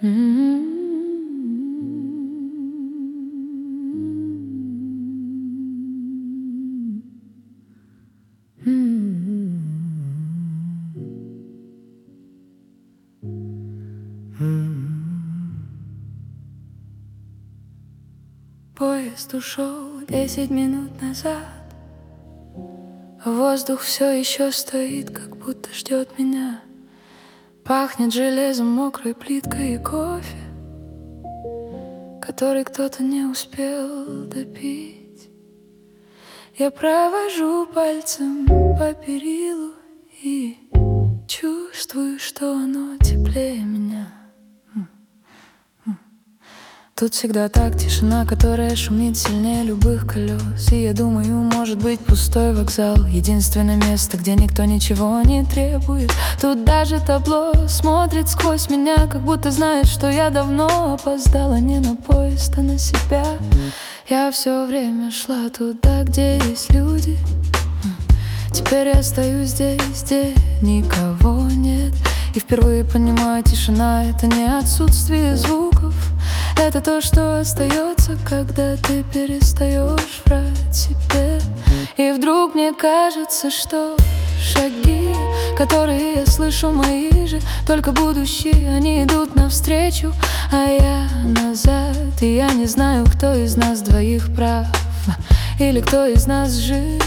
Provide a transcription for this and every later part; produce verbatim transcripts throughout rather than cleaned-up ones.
Поезд ушел десять минут назад, воздух все еще стоит, как будто ждет меня. Пахнет железом, мокрой плиткой и кофе, который кто-то не успел допить. Я провожу пальцем по перилу и чувствую, что оно теплее меня. Тут всегда так, тишина, которая шумит сильнее любых колес. И я думаю, может быть, пустой вокзал — единственное место, где никто ничего не требует. Тут даже табло смотрит сквозь меня, как будто знает, что я давно опоздала не на поезд, а на себя. Я все время шла туда, где есть люди. Теперь я стою здесь, где никого нет. И впервые понимаю, тишина — это не отсутствие звуков, это то, что остается, когда ты перестаешь врать себе. И вдруг мне кажется, что шаги, которые я слышу, мои же, только будущие, они идут навстречу, а я назад. И я не знаю, кто из нас двоих прав, или кто из нас жив.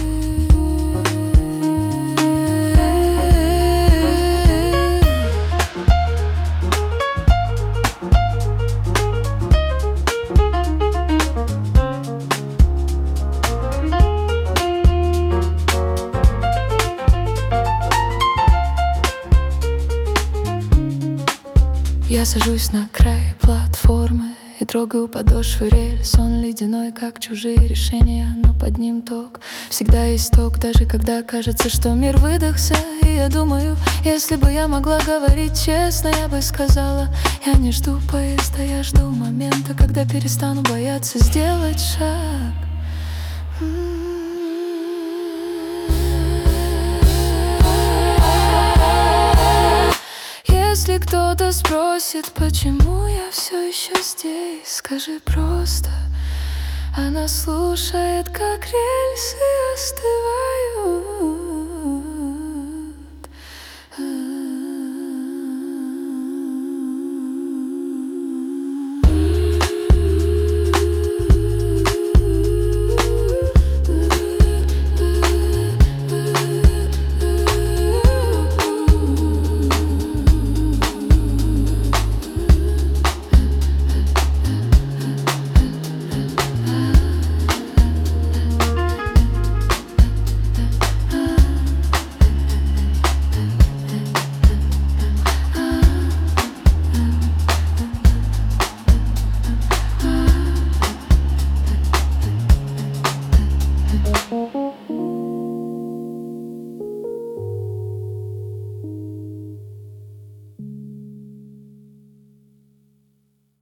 Я сажусь на край платформы и трогаю подошвы рельс. Он ледяной, как чужие решения, но под ним ток. Всегда есть ток, даже когда кажется, что мир выдохся. И я думаю, если бы я могла говорить честно, я бы сказала: я не жду поезда, я жду момента, когда перестану бояться сделать шаг. Если кто-то спросит, почему я все еще здесь, скажи просто: она слушает, как рельсы остывают.